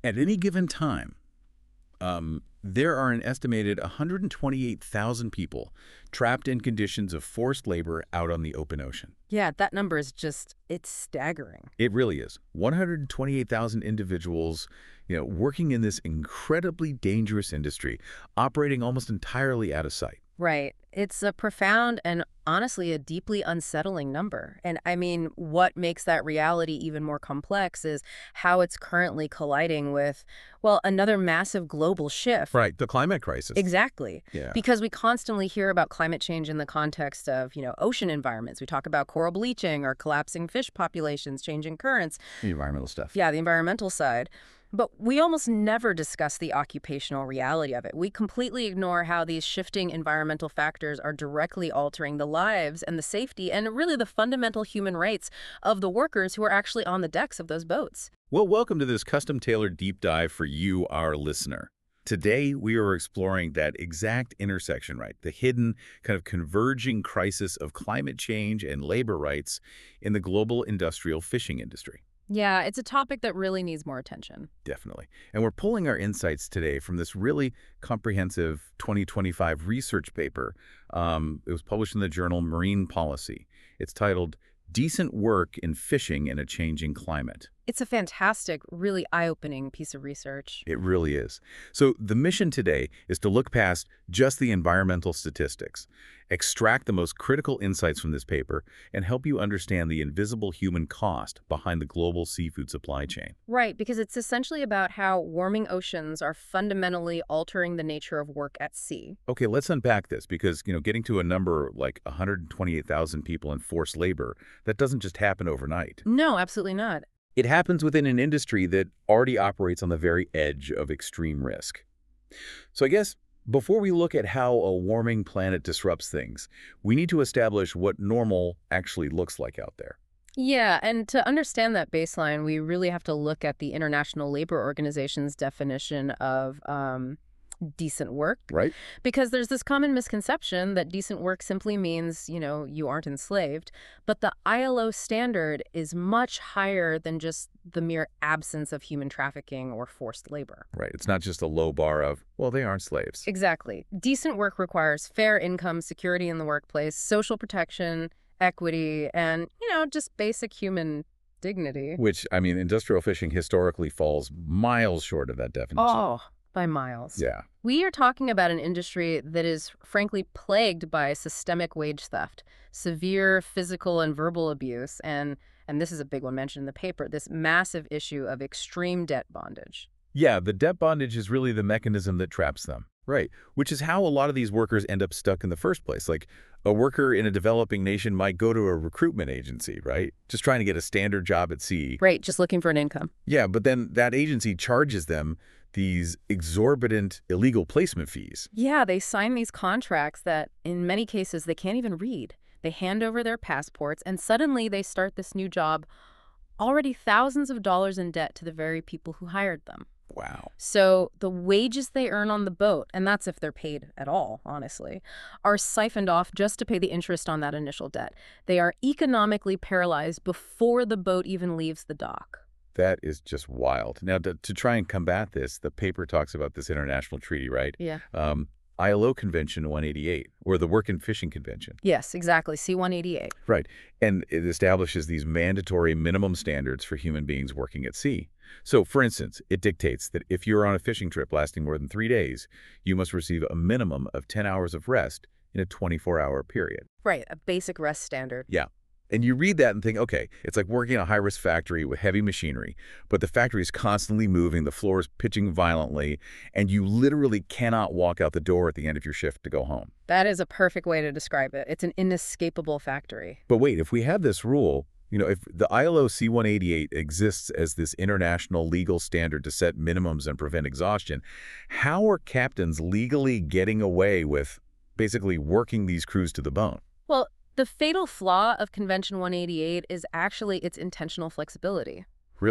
At any given time, there are an estimated 128,000 people trapped in conditions of forced labor out on the open ocean. Yeah, that number is it's staggering. It really is. 128,000 individuals, working in this incredibly dangerous industry, operating almost entirely out of sight. Right. It's a profound and honestly a deeply unsettling number. And I mean, what makes that reality even more complex is how it's currently colliding with, well, another massive global shift. Right, the climate crisis. Exactly. Yeah. Because we constantly hear about climate change in the context of, ocean environments. We talk about coral bleaching or collapsing fish populations, changing currents. The environmental stuff. Yeah, the environmental side. But we almost never discuss the occupational reality of it. We completely ignore how these shifting environmental factors are directly altering the lives and the safety and really the fundamental human rights of the workers who are actually on the decks of those boats. Well, welcome to this custom-tailored deep dive for you, our listener. Today, we are exploring that exact intersection, right? The hidden, kind of converging crisis of climate change and labor rights in the global industrial fishing industry. Yeah, it's a topic that really needs more attention. Definitely. And we're pulling our insights today from this really comprehensive 2025 research paper. It was published in the journal Marine Policy. It's titled Decent Work in Fishing in a Changing Climate. It's a fantastic, really eye-opening piece of research. It really is. So the mission today is to look past just the environmental statistics, extract the most critical insights from this paper, and help you understand the invisible human cost behind the global seafood supply chain. Right, because it's essentially about how warming oceans are fundamentally altering the nature of work at sea. Okay, let's unpack this because, getting to a number like 128,000 people in forced labor, that doesn't just happen overnight. No, absolutely not. It happens within an industry that already operates on the very edge of extreme risk. So I guess before we look at how a warming planet disrupts things, we need to establish what normal actually looks like out there. Yeah, and to understand that baseline, we really have to look at the International Labor Organization's definition of decent work. Right. Because there's this common misconception that decent work simply means, you aren't enslaved. But the ILO standard is much higher than just the mere absence of human trafficking or forced labor. Right. It's not just a low bar of, well, they aren't slaves. Exactly. Decent work requires fair income, security in the workplace, social protection, equity, and, just basic human dignity. Which, industrial fishing historically falls miles short of that definition. Oh, by miles. Yeah. We are talking about an industry that is frankly plagued by systemic wage theft, severe physical and verbal abuse, and this is a big one mentioned in the paper, this massive issue of extreme debt bondage. Yeah, the debt bondage is really the mechanism that traps them. Right, which is how a lot of these workers end up stuck in the first place. Like a worker in a developing nation might go to a recruitment agency, right? Just trying to get a standard job at sea. Right, just looking for an income. Yeah, but then that agency charges them these exorbitant illegal placement fees. Yeah, they sign these contracts that in many cases they can't even read. They hand over their passports and suddenly they start this new job already thousands of dollars in debt to the very people who hired them. Wow. So the wages they earn on the boat, and that's if they're paid at all, honestly, are siphoned off just to pay the interest on that initial debt. They are economically paralyzed before the boat even leaves the dock. That is just wild. Now, to try and combat this, the paper talks about this international treaty, right? Yeah. ILO Convention 188, or the Work and Fishing Convention. Yes, exactly, C-188. Right. And it establishes these mandatory minimum standards for human beings working at sea. So, for instance, it dictates that if you're on a fishing trip lasting more than 3 days, you must receive a minimum of 10 hours of rest in a 24-hour period. Right, a basic rest standard. Yeah. And you read that and think, okay, it's like working in a high-risk factory with heavy machinery, but the factory is constantly moving, the floor is pitching violently, and you literally cannot walk out the door at the end of your shift to go home. That is a perfect way to describe it. It's an inescapable factory. But wait, if we have this rule, if the ILO C-188 exists as this international legal standard to set minimums and prevent exhaustion, how are captains legally getting away with basically working these crews to the bone? Well, the fatal flaw of Convention 188 is actually its intentional flexibility. Really?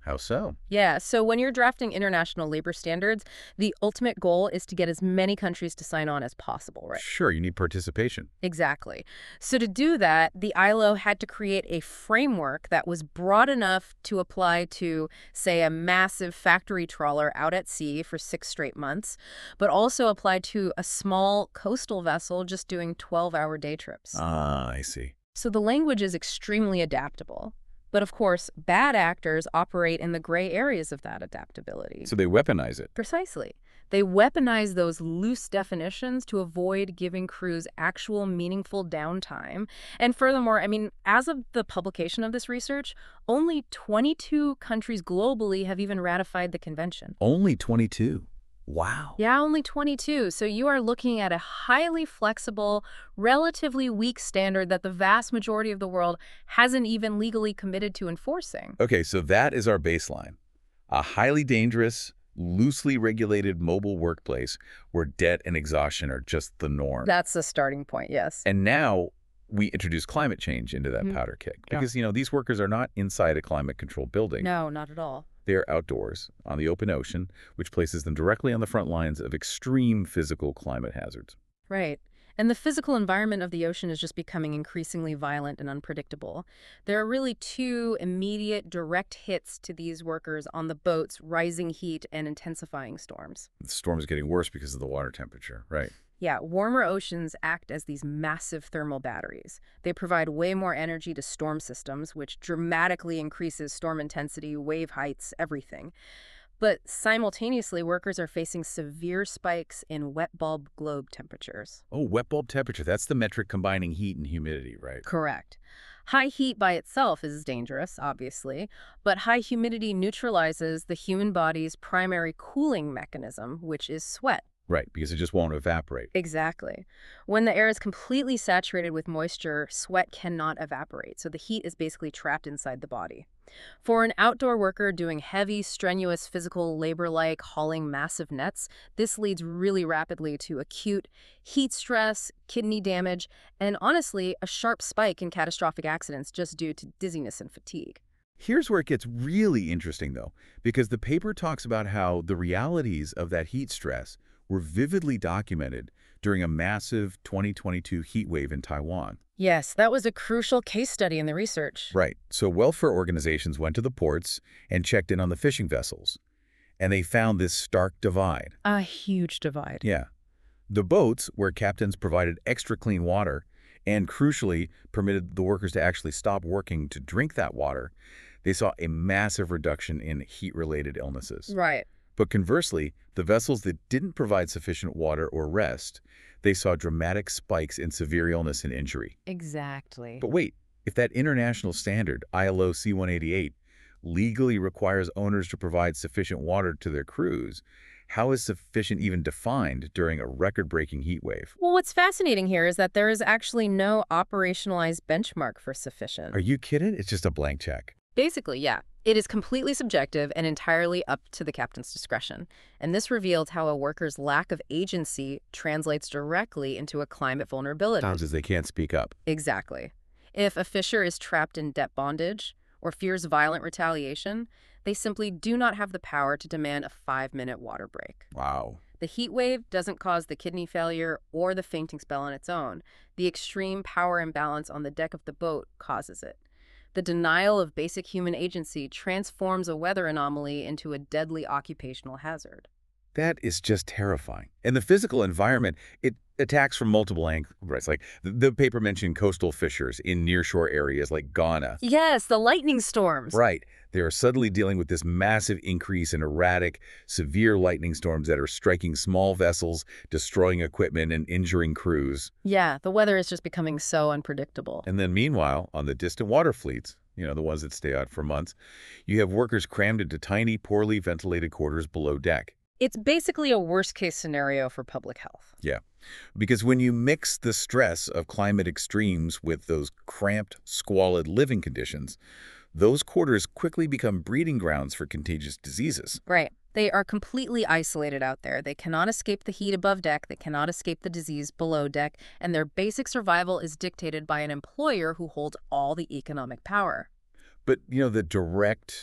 How so? Yeah, so when you're drafting international labor standards, the ultimate goal is to get as many countries to sign on as possible, right? Sure, you need participation. Exactly. So to do that, the ILO had to create a framework that was broad enough to apply to, say, a massive factory trawler out at sea for 6 straight months, but also apply to a small coastal vessel just doing 12-hour day trips. Ah, I see. So the language is extremely adaptable. But of course, bad actors operate in the gray areas of that adaptability. So they weaponize it. Precisely. They weaponize those loose definitions to avoid giving crews actual meaningful downtime. And furthermore, I mean, as of the publication of this research, only 22 countries globally have even ratified the convention. Only 22. Wow. Yeah, only 22. So you are looking at a highly flexible, relatively weak standard that the vast majority of the world hasn't even legally committed to enforcing. Okay, so that is our baseline. A highly dangerous, loosely regulated mobile workplace where debt and exhaustion are just the norm. That's the starting point, yes. And now we introduce climate change into that Mhm. powder keg. Yeah. Because, these workers are not inside a climate-controlled building. No, not at all. They're outdoors, on the open ocean, which places them directly on the front lines of extreme physical climate hazards. Right. And the physical environment of the ocean is just becoming increasingly violent and unpredictable. There are really two immediate direct hits to these workers on the boats: rising heat and intensifying storms. The storm is getting worse because of the water temperature, right? Yeah, warmer oceans act as these massive thermal batteries. They provide way more energy to storm systems, which dramatically increases storm intensity, wave heights, everything. But simultaneously, workers are facing severe spikes in wet bulb globe temperatures. Oh, wet bulb temperature. That's the metric combining heat and humidity, right? Correct. High heat by itself is dangerous, obviously, but high humidity neutralizes the human body's primary cooling mechanism, which is sweat. Right, because it just won't evaporate. Exactly. When the air is completely saturated with moisture, sweat cannot evaporate, so the heat is basically trapped inside the body. For an outdoor worker doing heavy, strenuous physical labor like hauling massive nets, this leads really rapidly to acute heat stress, kidney damage, and honestly, a sharp spike in catastrophic accidents just due to dizziness and fatigue. Here's where it gets really interesting, though, because the paper talks about how the realities of that heat stress were vividly documented during a massive 2022 heat wave in Taiwan. Yes, that was a crucial case study in the research. Right. So welfare organizations went to the ports and checked in on the fishing vessels. And they found this stark divide. A huge divide. Yeah. The boats, where captains provided extra clean water and, crucially, permitted the workers to actually stop working to drink that water, they saw a massive reduction in heat-related illnesses. Right. But conversely, the vessels that didn't provide sufficient water or rest, they saw dramatic spikes in severe illness and injury. Exactly. But wait, if that international standard, ILO C-188, legally requires owners to provide sufficient water to their crews, how is sufficient even defined during a record-breaking heat wave? Well, what's fascinating here is that there is actually no operationalized benchmark for sufficient. Are you kidding? It's just a blank check. Basically, yeah. It is completely subjective and entirely up to the captain's discretion. And this revealed how a worker's lack of agency translates directly into a climate vulnerability. Sounds as they can't speak up. Exactly. If a fisher is trapped in debt bondage or fears violent retaliation, they simply do not have the power to demand a 5-minute water break. Wow. The heat wave doesn't cause the kidney failure or the fainting spell on its own. The extreme power imbalance on the deck of the boat causes it. The denial of basic human agency transforms a weather anomaly into a deadly occupational hazard. That is just terrifying. And the physical environment, it attacks from multiple angles. Right? Like the paper mentioned coastal fishers in nearshore areas like Ghana. Yes, the lightning storms. Right. They are suddenly dealing with this massive increase in erratic, severe lightning storms that are striking small vessels, destroying equipment, and injuring crews. Yeah, the weather is just becoming so unpredictable. And then meanwhile, on the distant water fleets, the ones that stay out for months, you have workers crammed into tiny, poorly ventilated quarters below deck. It's basically a worst-case scenario for public health. Yeah, because when you mix the stress of climate extremes with those cramped, squalid living conditions, those quarters quickly become breeding grounds for contagious diseases. Right. They are completely isolated out there. They cannot escape the heat above deck. They cannot escape the disease below deck. And their basic survival is dictated by an employer who holds all the economic power. But, the direct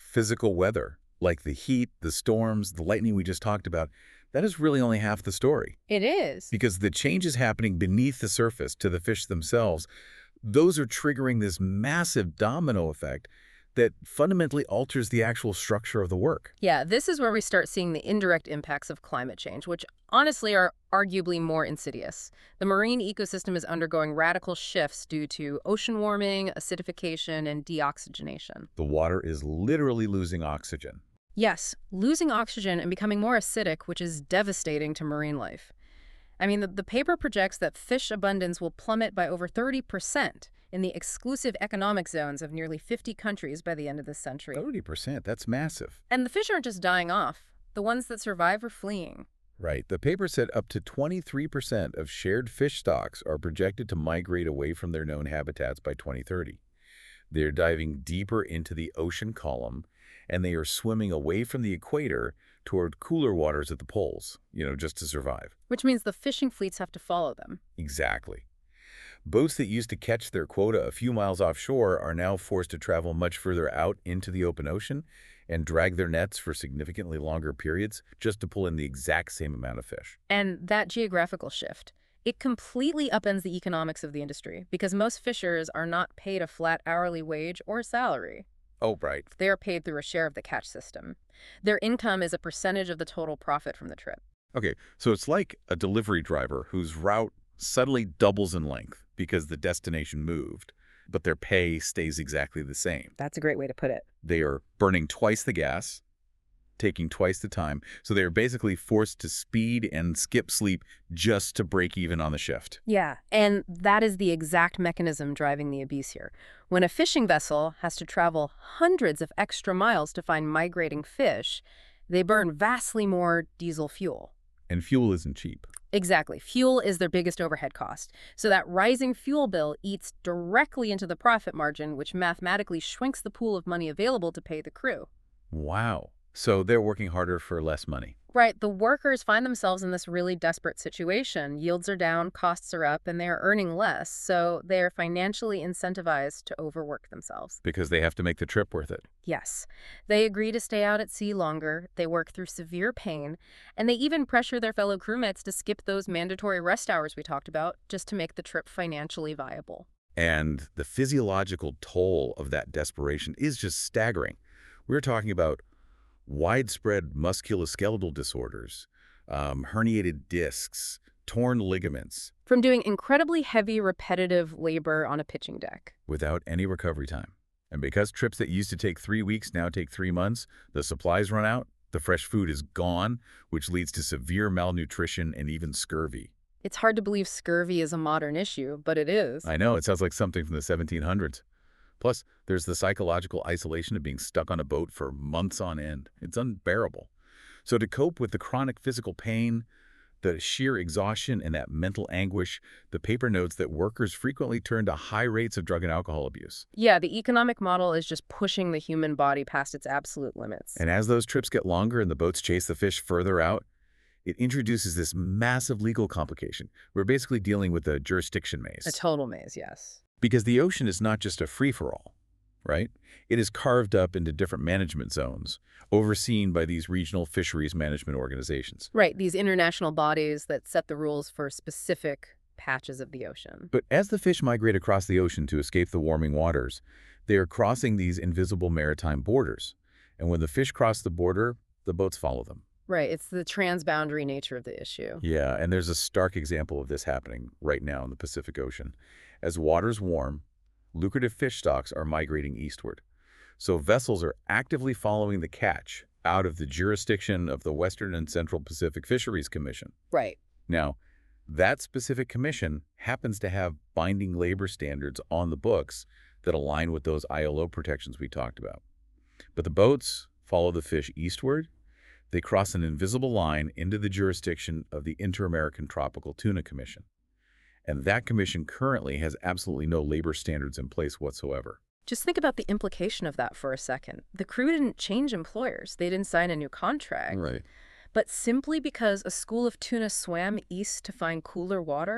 physical weather, like the heat, the storms, the lightning we just talked about, that is really only half the story. It is. Because the changes happening beneath the surface to the fish themselves, those are triggering this massive domino effect that fundamentally alters the actual structure of the work. Yeah, this is where we start seeing the indirect impacts of climate change, which honestly are arguably more insidious. The marine ecosystem is undergoing radical shifts due to ocean warming, acidification, and deoxygenation. The water is literally losing oxygen. Yes, losing oxygen and becoming more acidic, which is devastating to marine life. I mean, the paper projects that fish abundance will plummet by over 30% in the exclusive economic zones of nearly 50 countries by the end of this century. 30%, that's massive. And the fish aren't just dying off. The ones that survive are fleeing. Right. The paper said up to 23% of shared fish stocks are projected to migrate away from their known habitats by 2030. They're diving deeper into the ocean column, and they are swimming away from the equator toward cooler waters at the poles, just to survive. Which means the fishing fleets have to follow them. Exactly. Boats that used to catch their quota a few miles offshore are now forced to travel much further out into the open ocean and drag their nets for significantly longer periods just to pull in the exact same amount of fish. And that geographical shift, it completely upends the economics of the industry because most fishers are not paid a flat hourly wage or salary. Oh, right. They are paid through a share of the catch system. Their income is a percentage of the total profit from the trip. Okay, so it's like a delivery driver whose route suddenly doubles in length because the destination moved, but their pay stays exactly the same. That's a great way to put it. They are burning twice the gas, taking twice the time, so they are basically forced to speed and skip sleep just to break even on the shift. Yeah, and that is the exact mechanism driving the abyss here. When a fishing vessel has to travel hundreds of extra miles to find migrating fish, they burn vastly more diesel fuel. And fuel isn't cheap. Exactly. Fuel is their biggest overhead cost. So that rising fuel bill eats directly into the profit margin, which mathematically shrinks the pool of money available to pay the crew. Wow. So they're working harder for less money. Right. The workers find themselves in this really desperate situation. Yields are down, costs are up, and they are earning less. So they are financially incentivized to overwork themselves. Because they have to make the trip worth it. Yes. They agree to stay out at sea longer, they work through severe pain, and they even pressure their fellow crewmates to skip those mandatory rest hours we talked about just to make the trip financially viable. And the physiological toll of that desperation is just staggering. We're talking about widespread musculoskeletal disorders, herniated discs, torn ligaments. From doing incredibly heavy, repetitive labor on a pitching deck. Without any recovery time. And because trips that used to take 3 weeks now take 3 months, the supplies run out, the fresh food is gone, which leads to severe malnutrition and even scurvy. It's hard to believe scurvy is a modern issue, but it is. I know, it sounds like something from the 1700s. Plus, there's the psychological isolation of being stuck on a boat for months on end. It's unbearable. So to cope with the chronic physical pain, the sheer exhaustion, and that mental anguish, the paper notes that workers frequently turn to high rates of drug and alcohol abuse. Yeah, the economic model is just pushing the human body past its absolute limits. And as those trips get longer and the boats chase the fish further out, it introduces this massive legal complication. We're basically dealing with a jurisdiction maze. A total maze, yes. Because the ocean is not just a free-for-all, right? It is carved up into different management zones, overseen by these regional fisheries management organizations. Right, these international bodies that set the rules for specific patches of the ocean. But as the fish migrate across the ocean to escape the warming waters, they are crossing these invisible maritime borders. And when the fish cross the border, the boats follow them. Right, it's the transboundary nature of the issue. Yeah, and there's a stark example of this happening right now in the Pacific Ocean. As waters warm, lucrative fish stocks are migrating eastward. So vessels are actively following the catch out of the jurisdiction of the Western and Central Pacific Fisheries Commission. Right. Now, that specific commission happens to have binding labor standards on the books that align with those ILO protections we talked about. But the boats follow the fish eastward. They cross an invisible line into the jurisdiction of the Inter-American Tropical Tuna Commission. And that commission currently has absolutely no labor standards in place whatsoever. Just think about the implication of that for a second. The crew didn't change employers. They didn't sign a new contract. Right. But simply because a school of tuna swam east to find cooler water,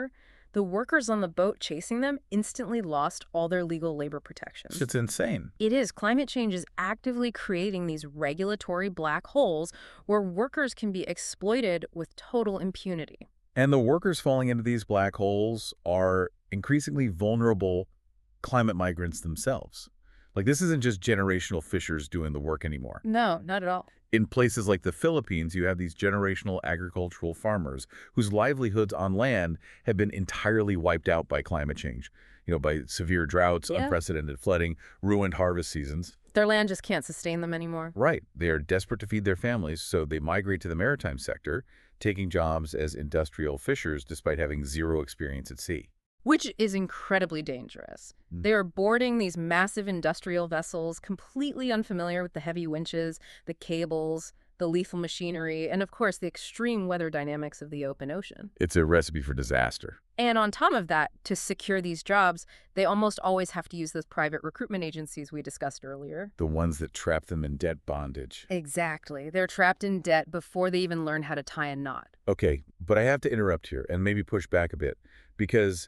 The workers on the boat chasing them instantly lost all their legal labor protections. It's insane. It is. Climate change is actively creating these regulatory black holes where workers can be exploited with total impunity. And the workers falling into these black holes are increasingly vulnerable climate migrants themselves. Like, this isn't just generational fishers doing the work anymore. No, not at all. In places like the Philippines, you have these generational agricultural farmers whose livelihoods on land have been entirely wiped out by climate change, by severe droughts, unprecedented flooding, ruined harvest seasons. Their land just can't sustain them anymore. Right. They are desperate to feed their families, so they migrate to the maritime sector, taking jobs as industrial fishers despite having zero experience at sea. Which is incredibly dangerous. They are boarding these massive industrial vessels, completely unfamiliar with the heavy winches, the cables, the lethal machinery, and of course the extreme weather dynamics of the open ocean. It's a recipe for disaster. And on top of that, to secure these jobs, they almost always have to use those private recruitment agencies we discussed earlier. The ones that trap them in debt bondage. Exactly. They're trapped in debt before they even learn how to tie a knot. Okay, but I have to interrupt here and maybe push back a bit, because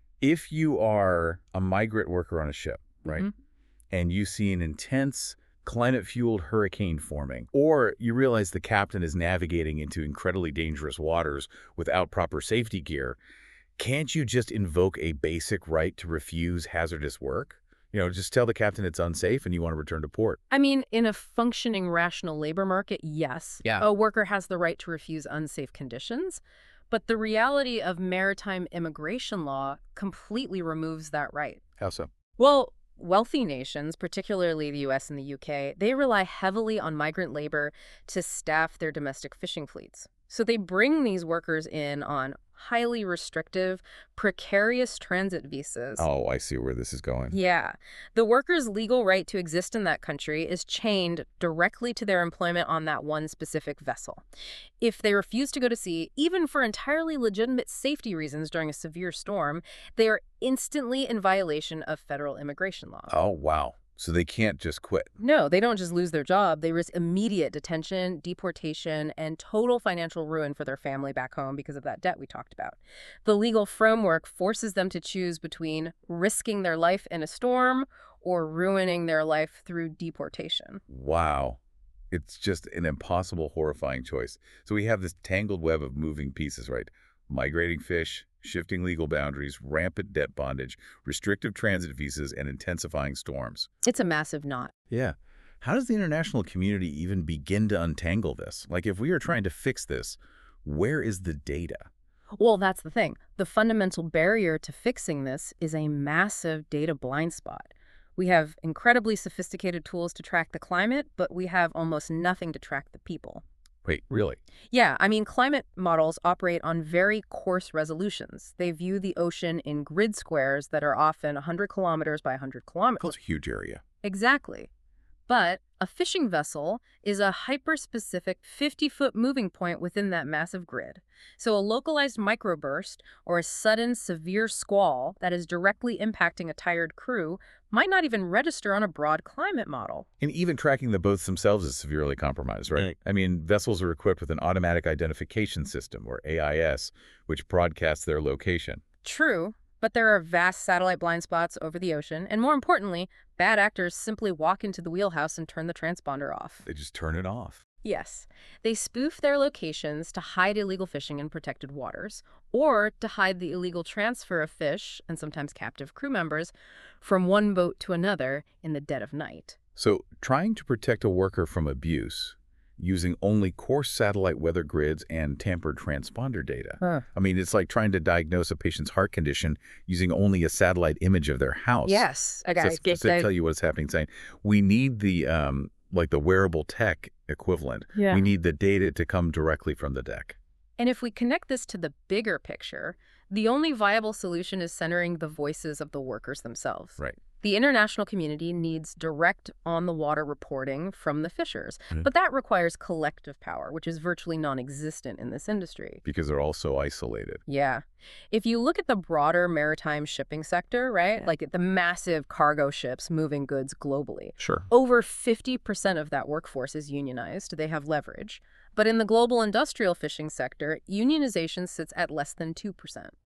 if you are a migrant worker on a ship, right, and you see an intense climate-fueled hurricane forming, or you realize the captain is navigating into incredibly dangerous waters without proper safety gear, can't you just invoke a basic right to refuse hazardous work? Just tell the captain it's unsafe and you want to return to port. I mean, in a functioning rational labor market, yes. Yeah. A worker has the right to refuse unsafe conditions. But the reality of maritime immigration law completely removes that right. How so? Well, wealthy nations, particularly the US and the UK, they rely heavily on migrant labor to staff their domestic fishing fleets. So they bring these workers in on highly restrictive, precarious transit visas. Oh, I see where this is going. Yeah. The workers' legal right to exist in that country is chained directly to their employment on that one specific vessel. If they refuse to go to sea, even for entirely legitimate safety reasons during a severe storm, they are instantly in violation of federal immigration law. Oh, wow. So they can't just quit. No, they don't just lose their job. They risk immediate detention, deportation, and total financial ruin for their family back home because of that debt we talked about. The legal framework forces them to choose between risking their life in a storm or ruining their life through deportation. Wow. It's just an impossible, horrifying choice. So we have this tangled web of moving pieces, right? Migrating fish, shifting legal boundaries, rampant debt bondage, restrictive transit visas, and intensifying storms. It's a massive knot. Yeah. How does the international community even begin to untangle this? Like, if we are trying to fix this, where is the data? Well, that's the thing. The fundamental barrier to fixing this is a massive data blind spot. We have incredibly sophisticated tools to track the climate, but we have almost nothing to track the people. Wait, really? Yeah, I mean, climate models operate on very coarse resolutions. They view the ocean in grid squares that are often 100 kilometers by 100 kilometers. That's a huge area. Exactly. But a fishing vessel is a hyper-specific 50-foot moving point within that massive grid. So a localized microburst or a sudden severe squall that is directly impacting a tired crew might not even register on a broad climate model. And even tracking the boats themselves is severely compromised, right? I mean, vessels are equipped with an automatic identification system, or AIS, which broadcasts their location. True, but there are vast satellite blind spots over the ocean, and more importantly, bad actors simply walk into the wheelhouse and turn the transponder off. They just turn it off. Yes. They spoof their locations to hide illegal fishing in protected waters, or to hide the illegal transfer of fish, and sometimes captive crew members, from one boat to another in the dead of night. So, trying to protect a worker from abuse using only coarse satellite weather grids and tampered transponder data. I mean, it's like trying to diagnose a patient's heart condition using only a satellite image of their house. Yes. Just to tell you what's happening, saying we need the the wearable tech equivalent. Yeah. We need the data to come directly from the deck. And if we connect this to the bigger picture, the only viable solution is centering the voices of the workers themselves. Right. The international community needs direct on-the-water reporting from the fishers, but that requires collective power, which is virtually non-existent in this industry. Because they're all so isolated. Yeah. If you look at the broader maritime shipping sector, right, like the massive cargo ships moving goods globally, Sure. over 50% of that workforce is unionized. They have leverage. But in the global industrial fishing sector, unionization sits at less than 2%.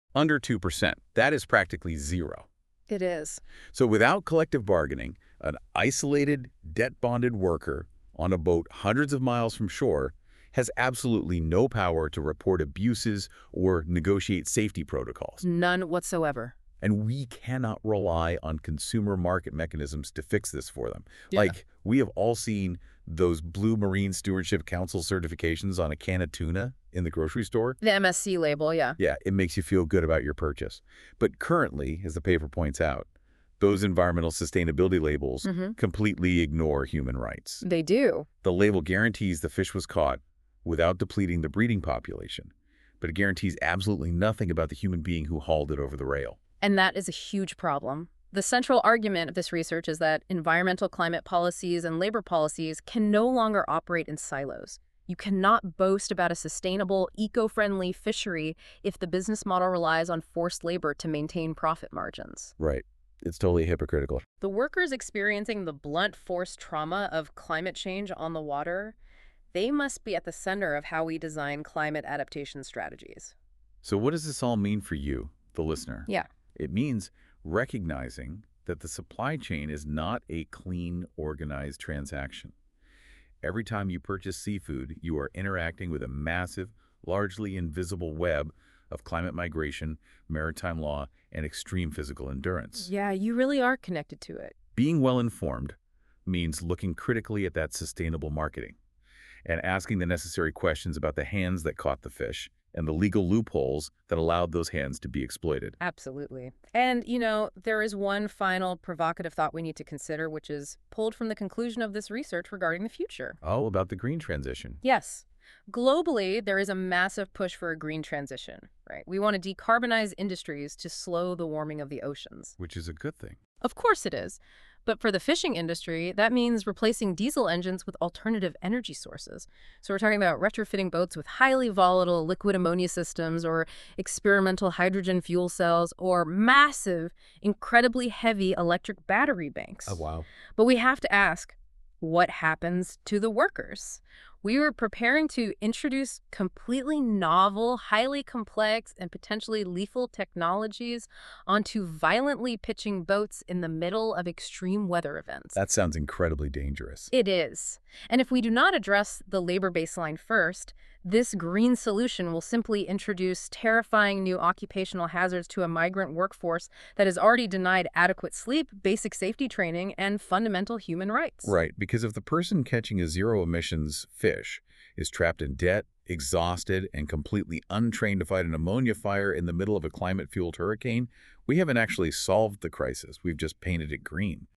Under 2%. That is practically zero. It is. So without collective bargaining, an isolated, debt-bonded worker on a boat hundreds of miles from shore has absolutely no power to report abuses or negotiate safety protocols. None whatsoever. And we cannot rely on consumer market mechanisms to fix this for them. Yeah. Like, we have all seen those Blue Marine Stewardship Council certifications on a can of tuna in the grocery store. The MSC label, yeah. Yeah, it makes you feel good about your purchase. But currently, as the paper points out, those environmental sustainability labels completely ignore human rights. They do. The label guarantees the fish was caught without depleting the breeding population, but it guarantees absolutely nothing about the human being who hauled it over the rail. And that is a huge problem. The central argument of this research is that environmental climate policies and labor policies can no longer operate in silos. You cannot boast about a sustainable, eco-friendly fishery if the business model relies on forced labor to maintain profit margins. Right. It's totally hypocritical. The workers experiencing the blunt force trauma of climate change on the water, they must be at the center of how we design climate adaptation strategies. So what does this all mean for you, the listener? Yeah. It means recognizing that the supply chain is not a clean, organized transaction. Every time you purchase seafood, you are interacting with a massive, largely invisible web of climate migration, maritime law, and extreme physical endurance. Yeah, you really are connected to it. Being well-informed means looking critically at that sustainable marketing and asking the necessary questions about the hands that caught the fish and the legal loopholes that allowed those hands to be exploited. Absolutely. And, you know, there is one final provocative thought we need to consider, which is pulled from the conclusion of this research regarding the future. Oh, about the green transition. Yes. Globally, there is a massive push for a green transition, right? We want to decarbonize industries to slow the warming of the oceans. Which is a good thing. Of course it is. But for the fishing industry, that means replacing diesel engines with alternative energy sources. So we're talking about retrofitting boats with highly volatile liquid ammonia systems or experimental hydrogen fuel cells or massive, incredibly heavy electric battery banks. Oh, wow. But we have to ask, what happens to the workers? We were preparing to introduce completely novel, highly complex, and potentially lethal technologies onto violently pitching boats in the middle of extreme weather events. That sounds incredibly dangerous. It is. And if we do not address the labor baseline first, this green solution will simply introduce terrifying new occupational hazards to a migrant workforce that is already denied adequate sleep, basic safety training, and fundamental human rights. Right, because if the person catching a zero-emissions fish is trapped in debt, exhausted, and completely untrained to fight an ammonia fire in the middle of a climate-fueled hurricane, we haven't actually solved the crisis. We've just painted it green.